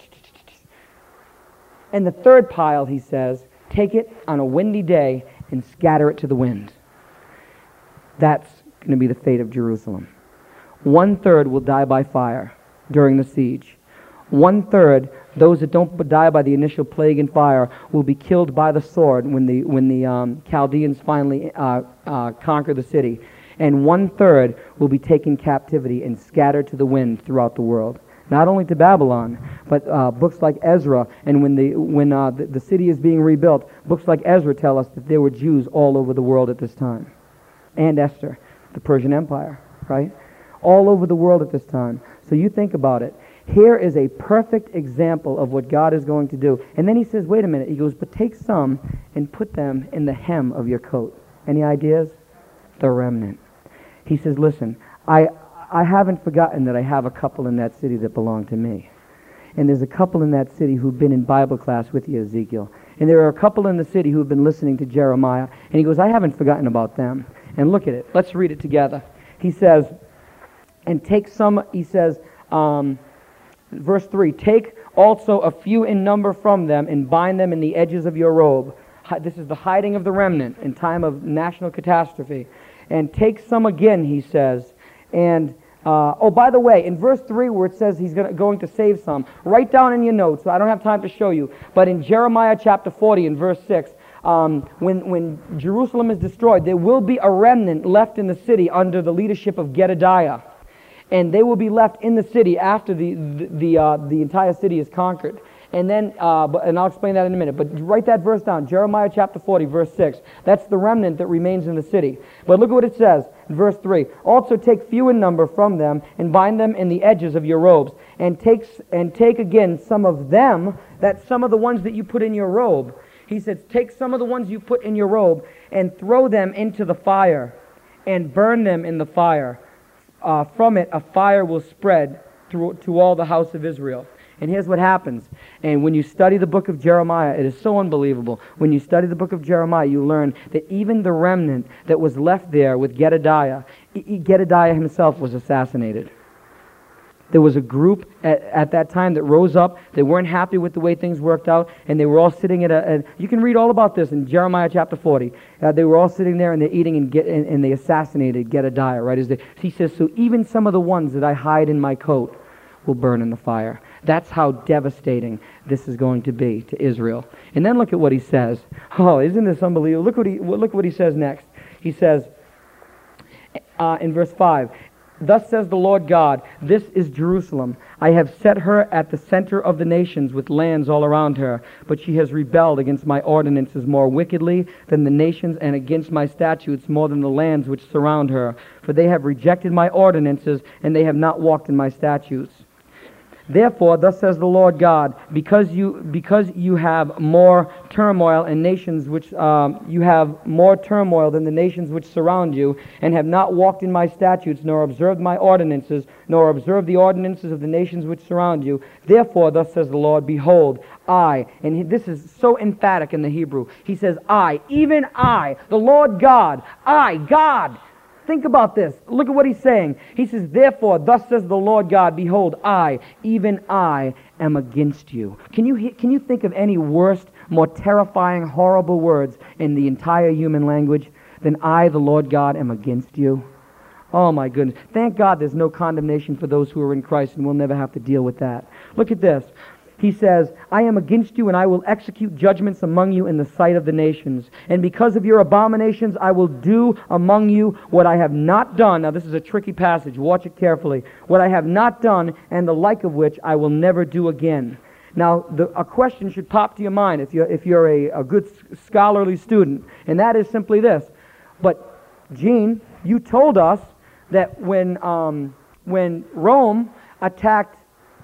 And the 3rd pile, he says, take it on a windy day and scatter it to the wind. That's going to be the fate of Jerusalem. 1/3 will die by fire during the siege. 1/3, those that don't die by the initial plague and fire, will be killed by the sword when the Chaldeans finally conquer the city. And 1/3 will be taken captivity and scattered to the wind throughout the world. Not only to Babylon, but books like Ezra, and when the city is being rebuilt, books like Ezra tell us that there were Jews all over the world at this time. And Esther, the Persian Empire, right? All over the world at this time. So you think about it. Here is a perfect example of what God is going to do. And then he says, wait a minute. He goes, but take some and put them in the hem of your coat. Any ideas? The remnant. He says, listen, I haven't forgotten that I have a couple in that city that belong to me. And there's a couple in that city who've been in Bible class with you, Ezekiel. And there are a couple in the city who've been listening to Jeremiah. And he goes, I haven't forgotten about them. And look at it. Let's read it together. He says, and take some, he says, verse 3, take also a few in number from them and bind them in the edges of your robe. This is the hiding of the remnant in time of national catastrophe. And take some again, he says. And, by the way, in verse 3 where it says he's going to save some, write down in your notes, I don't have time to show you, but in Jeremiah chapter 40 in verse 6, when Jerusalem is destroyed, there will be a remnant left in the city under the leadership of Gedaliah. And they will be left in the city after the entire city is conquered. And then, and I'll explain that in a minute. But write that verse down, Jeremiah chapter 40, verse 6. That's the remnant that remains in the city. But look at what it says in verse 3. Also take few in number from them and bind them in the edges of your robes. And take again some of them, that's some of the ones that you put in your robe. He says, take some of the ones you put in your robe and throw them into the fire and burn them in the fire. From it a fire will spread to all the house of Israel. And here's what happens. And when you study the book of Jeremiah, it is so unbelievable. When you study the book of Jeremiah, you learn that even the remnant that was left there with Gedaliah, Gedaliah himself was assassinated. There was a group at that time that rose up. They weren't happy with the way things worked out, and they were all sitting at you can read all about this in Jeremiah chapter 40. They were all sitting there, and they're eating, and they assassinated Gedaliah, right? He says, so even some of the ones that I hide in my coat will burn in the fire. That's how devastating this is going to be to Israel. And then look at what he says. Oh, isn't this unbelievable? Look what he says next. He says in verse 5, thus says the Lord God, this is Jerusalem. I have set her at the center of the nations with lands all around her, but she has rebelled against my ordinances more wickedly than the nations, and against my statutes more than the lands which surround her. For they have rejected my ordinances, and they have not walked in my statutes. Therefore, thus says the Lord God, because you have more turmoil and nations which you have more turmoil than the nations which surround you, and have not walked in my statutes, nor observed my ordinances, nor observed the ordinances of the nations which surround you. Therefore, thus says the Lord, behold, I, and this is so emphatic in the Hebrew. He says, I, even I, the Lord God, I, God. Think about this. Look at what he's saying. He says, therefore, thus says the Lord God, behold, I, even I, am against you. Can you think of any worse, more terrifying, horrible words in the entire human language than I, the Lord God, am against you? Oh my goodness. Thank God there's no condemnation for those who are in Christ, and we'll never have to deal with that. Look at this. He says, I am against you, and I will execute judgments among you in the sight of the nations. And because of your abominations, I will do among you what I have not done. Now, this is a tricky passage. Watch it carefully. What I have not done, and the like of which I will never do again. Now, a question should pop to your mind if you're a good scholarly student, and that is simply this. But, Gene, you told us that when Rome attacked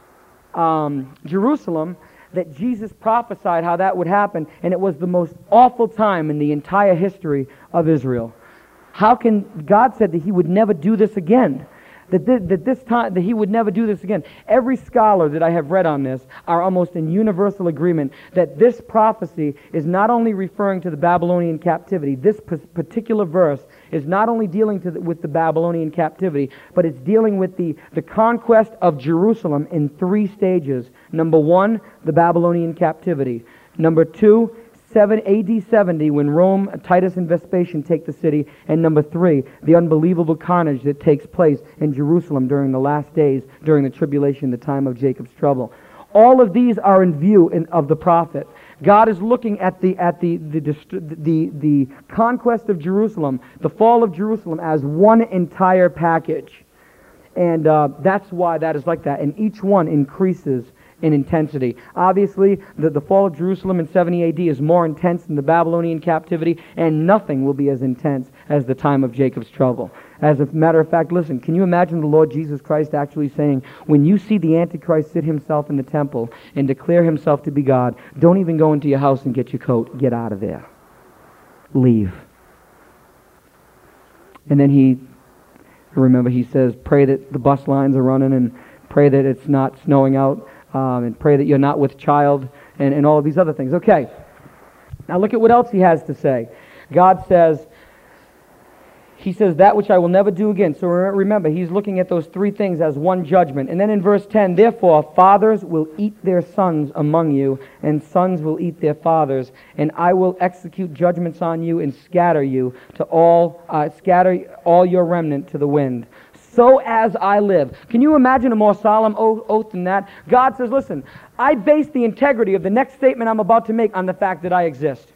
Jerusalem, that Jesus prophesied how that would happen, and it was the most awful time in the entire history of Israel. How can God said that he would never do this again? That he would never do this again. Every scholar that I have read on this are almost in universal agreement that this prophecy is not only referring to the Babylonian captivity. This particular verse is not only dealing with the Babylonian captivity, but it's dealing with the conquest of Jerusalem in 3 stages. Number 1, the Babylonian captivity. Number 2, AD 70, when Rome, Titus and Vespasian take the city. And number 3, the unbelievable carnage that takes place in Jerusalem during the last days, during the tribulation, the time of Jacob's trouble. All of these are in view of the prophet. God is looking at the conquest of Jerusalem, the fall of Jerusalem, as one entire package. And that's why that is like that. And each one increases in intensity. Obviously, the fall of Jerusalem in 70 AD is more intense than the Babylonian captivity, and nothing will be as intense as the time of Jacob's trouble. As a matter of fact, listen, can you imagine the Lord Jesus Christ actually saying, when you see the Antichrist sit himself in the temple and declare himself to be God, don't even go into your house and get your coat. Get out of there. Leave. And then he says, pray that the bus lines are running, and pray that it's not snowing out, and pray that you're not with child, and all of these other things. Okay. Now look at what else he has to say. God says, he says, that which I will never do again. So remember, he's looking at those 3 things as one judgment. And then in verse 10, therefore, fathers will eat their sons among you, and sons will eat their fathers, and I will execute judgments on you and scatter all your remnant to the wind. So as I live. Can you imagine a more solemn oath than that? God says, listen, I base the integrity of the next statement I'm about to make on the fact that I exist.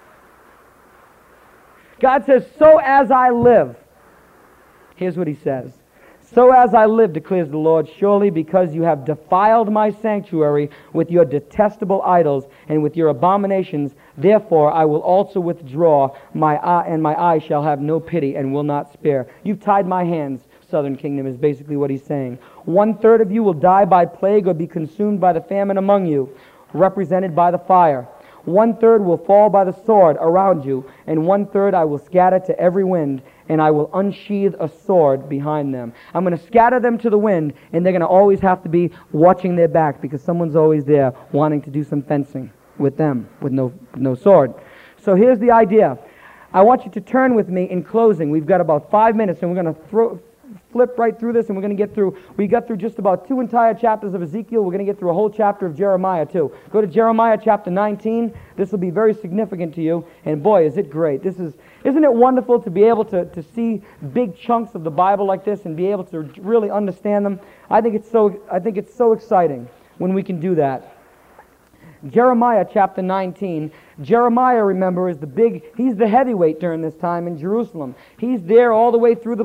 God says, so as I live. Here's what he says. So as I live, declares the Lord, surely because you have defiled my sanctuary with your detestable idols and with your abominations, therefore I will also withdraw my eye, and my eye shall have no pity and will not spare. You've tied my hands, southern kingdom, is basically what he's saying. 1/3 of you will die by plague or be consumed by the famine among you, represented by the fire. 1/3 will fall by the sword around you, and 1/3 I will scatter to every wind, and I will unsheathe a sword behind them. I'm going to scatter them to the wind, and they're going to always have to be watching their back, because someone's always there wanting to do some fencing with them, with no sword. So here's the idea. I want you to turn with me in closing. We've got about 5 minutes, and we're going to flip right through this, and we're going to get through. We got through just about 2 entire chapters of Ezekiel. We're going to get through a whole chapter of Jeremiah too. Go to Jeremiah chapter 19. This will be very significant to you, and boy, is it great. Isn't it wonderful to be able to see big chunks of the Bible like this and be able to really understand them? I think it's so exciting when we can do that. Jeremiah chapter 19. Jeremiah, remember, is he's the heavyweight during this time in Jerusalem. He's there all the way through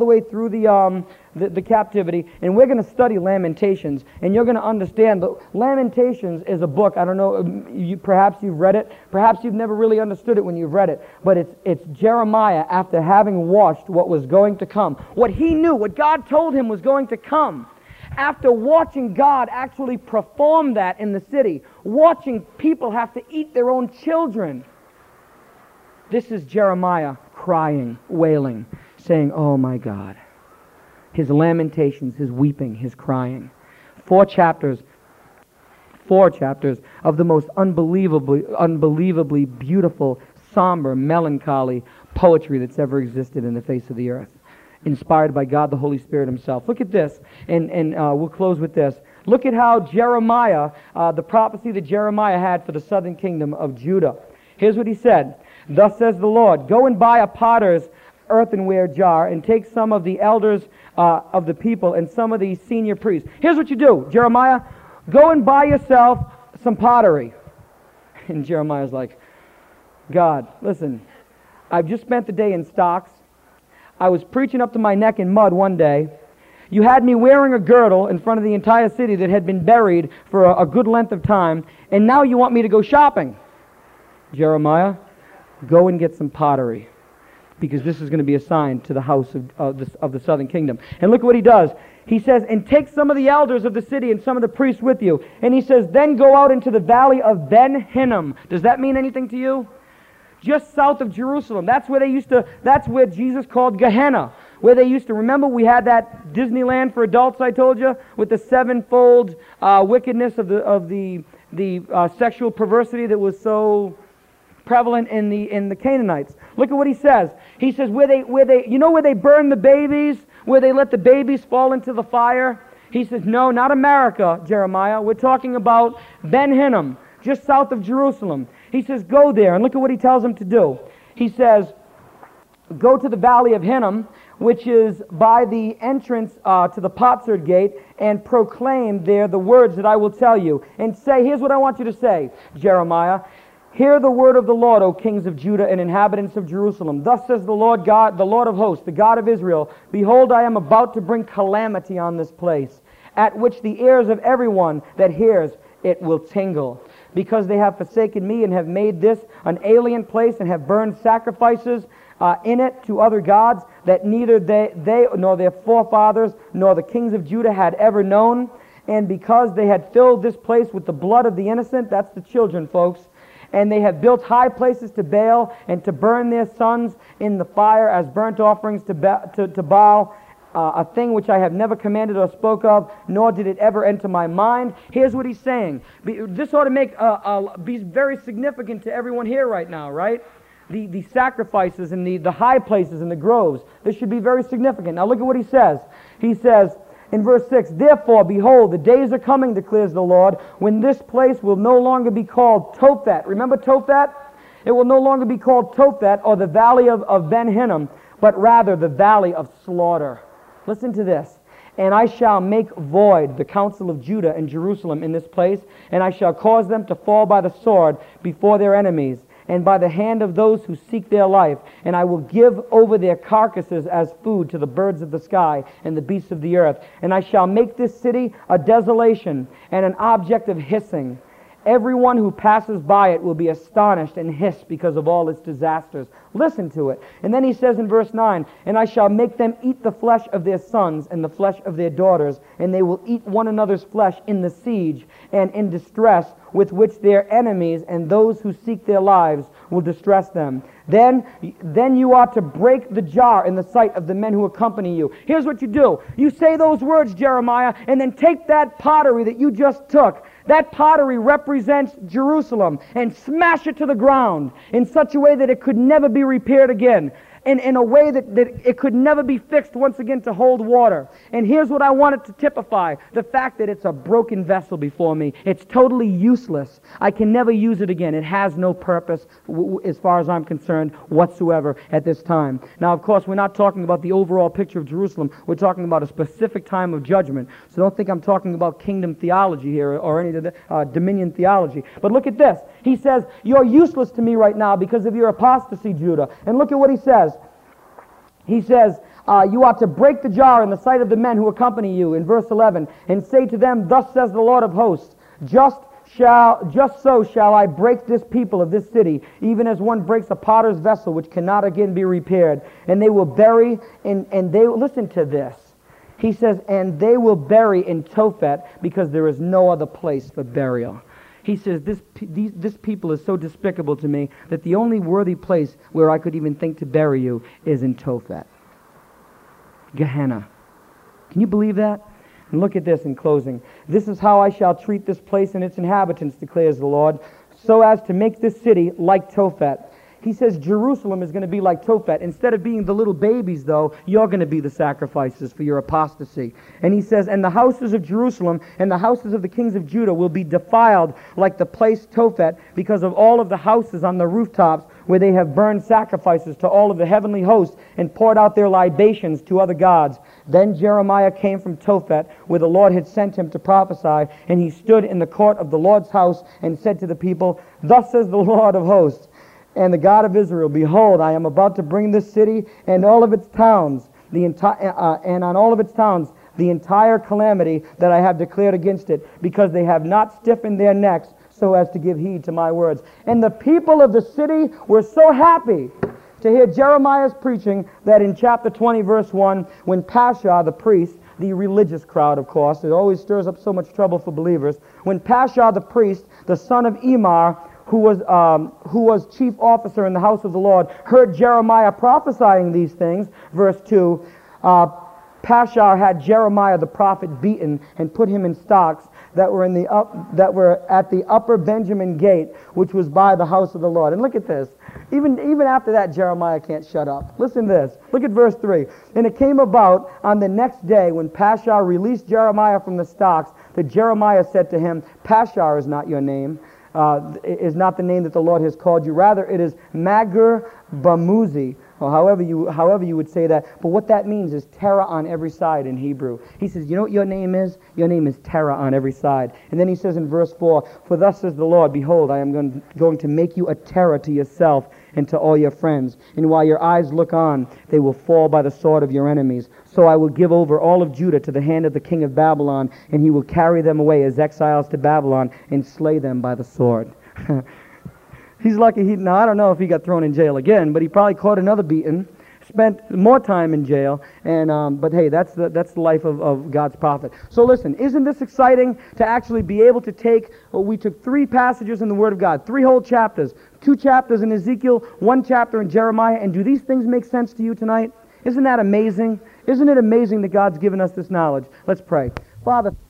the captivity, and we're going to study Lamentations, and you're going to understand that Lamentations is a book. I don't know, perhaps you've read it, perhaps you've never really understood it when you've read it, but it's Jeremiah after having watched what was going to come, what he knew, what God told him was going to come. after watching God actually perform that in the city, watching people have to eat their own children, this is Jeremiah crying, wailing, saying, oh my God. His lamentations, his weeping, his crying. 4 chapters of the most unbelievably beautiful, somber, melancholy poetry that's ever existed in the face of the earth, inspired by God the Holy Spirit himself. Look at this, and we'll close with this. Look at how Jeremiah, the prophecy that Jeremiah had for the southern kingdom of Judah. Here's what he said. Thus says the Lord, go and buy a potter's earthenware jar and take some of the elders of the people and some of the senior priests. Here's what you do, Jeremiah. Go and buy yourself some pottery. And Jeremiah's like, God, listen, I've just spent the day in stocks. I was preaching up to my neck in mud one day. You had me wearing a girdle in front of the entire city that had been buried for a good length of time, and now you want me to go shopping. Jeremiah, go and get some pottery, because this is going to be a sign to the house of the southern kingdom. And look at what he does. He says, and take some of the elders of the city and some of the priests with you. And he says, then go out into the valley of Ben Hinnom. Does that mean anything to you? Just south of Jerusalem. That's where Jesus called Gehenna. Where they used to, remember we had that Disneyland for adults I told you? With the sevenfold wickedness of the sexual perversity that was so prevalent in the Canaanites. Look at what he says. He says where they burn the babies, where they let the babies fall into the fire. He says, no, not America, Jeremiah. We're talking about Ben Hinnom, just south of Jerusalem. He says, go there, and look at what he tells them to do. He says, go to the valley of Hinnom, which is by the entrance to the Potsherd gate, and proclaim there the words that I will tell you. And say, here's what I want you to say, Jeremiah. Hear the word of the Lord, O kings of Judah and inhabitants of Jerusalem. Thus says the Lord God, the Lord of hosts, the God of Israel, behold, I am about to bring calamity on this place, at which the ears of everyone that hears it will tingle. Because they have forsaken me and have made this an alien place and have burned sacrifices in it to other gods that neither they nor their forefathers nor the kings of Judah had ever known. And because they had filled this place with the blood of the innocent, that's the children, folks, and they have built high places to Baal and to burn their sons in the fire as burnt offerings to Baal, a thing which I have never commanded or spoke of, nor did it ever enter my mind. Here's what he's saying. This ought to be very significant to everyone here right now, right? The sacrifices and the high places and the groves. This should be very significant. Now look at what he says. He says, in verse 6, therefore, behold, the days are coming, declares the Lord, when this place will no longer be called Tophet. Remember Tophet? It will no longer be called Tophet or the valley of Ben Hinnom, but rather the valley of slaughter. Listen to this. And I shall make void the counsel of Judah and Jerusalem in this place, and I shall cause them to fall by the sword before their enemies, and by the hand of those who seek their life. And I will give over their carcasses as food to the birds of the sky and the beasts of the earth. And I shall make this city a desolation and an object of hissing. Everyone who passes by it will be astonished and hiss because of all its disasters. Listen to it. And then he says in verse 9, and I shall make them eat the flesh of their sons and the flesh of their daughters, and they will eat one another's flesh in the siege and in distress with which their enemies and those who seek their lives will distress them. Then you are to break the jar in the sight of the men who accompany you. Here's what you do. You say those words, Jeremiah, and then take that pottery that you just took. That pottery represents Jerusalem, and smash it to the ground in such a way that it could never be repaired again. In a way that it could never be fixed once again to hold water. And here's what I want it to typify. The fact that it's a broken vessel before me. It's totally useless. I can never use it again. It has no purpose as far as I'm concerned whatsoever at this time. Now, of course, we're not talking about the overall picture of Jerusalem. We're talking about a specific time of judgment. So don't think I'm talking about kingdom theology here or any of the dominion theology. But look at this. He says, you're useless to me right now because of your apostasy, Judah. And look at what he says. He says, you ought to break the jar in the sight of the men who accompany you, in verse 11, and say to them, thus says the Lord of hosts, just so shall I break this people of this city, even as one breaks a potter's vessel which cannot again be repaired. And they will bury, and they will, listen to this, He says, and they will bury in Tophet because there is no other place for burial. He says, this people is so despicable to me that the only worthy place where I could even think to bury you is in Tophet. Gehenna. Can you believe that? And look at this in closing. This is how I shall treat this place and its inhabitants, declares the Lord, so as to make this city like Tophet. He says Jerusalem is going to be like Tophet. Instead of being the little babies, though, you're going to be the sacrifices for your apostasy. And he says, and the houses of Jerusalem and the houses of the kings of Judah will be defiled like the place Tophet because of all of the houses on the rooftops where they have burned sacrifices to all of the heavenly hosts and poured out their libations to other gods. Then Jeremiah came from Tophet, where the Lord had sent him to prophesy, and he stood in the court of the Lord's house and said to the people, thus says the Lord of hosts, and the God of Israel, behold, I am about to bring this city and all of its towns, and on all of its towns, the entire calamity that I have declared against it, because they have not stiffened their necks so as to give heed to my words. And the people of the city were so happy to hear Jeremiah's preaching that in chapter 20, verse 1, when Pashur, the priest, the religious crowd, of course, it always stirs up so much trouble for believers, when Pashur, the priest, the son of Emar, who was chief officer in the house of the Lord, heard Jeremiah prophesying these things, verse 2, Pashur had Jeremiah the prophet beaten and put him in stocks that were at the upper Benjamin gate, which was by the house of the Lord. And look at this. Even after that, Jeremiah can't shut up. Listen to this. Look at verse 3. And it came about on the next day when Pashur released Jeremiah from the stocks that Jeremiah said to him, Pashur is not your name, is not the name that the Lord has called you. Rather, it is Magur Bamuzi, or however you would say that. But what that means is terror on every side in Hebrew. He says, you know what your name is? Your name is terror on every side. And then he says in verse 4, for thus says the Lord, behold, I am going to make you a terror to yourself and to all your friends. And while your eyes look on, they will fall by the sword of your enemies. So I will give over all of Judah to the hand of the king of Babylon, and he will carry them away as exiles to Babylon and slay them by the sword. He's lucky now I don't know if he got thrown in jail again, but he probably caught another beating, spent more time in jail, and but hey, that's the life of God's prophet. So listen, isn't this exciting to actually be able to take, we took 3 passages in the Word of God, 3 whole chapters, 2 chapters in Ezekiel, 1 chapter in Jeremiah, and do these things make sense to you tonight? Isn't that amazing? Isn't it amazing that God's given us this knowledge? Let's pray. Father,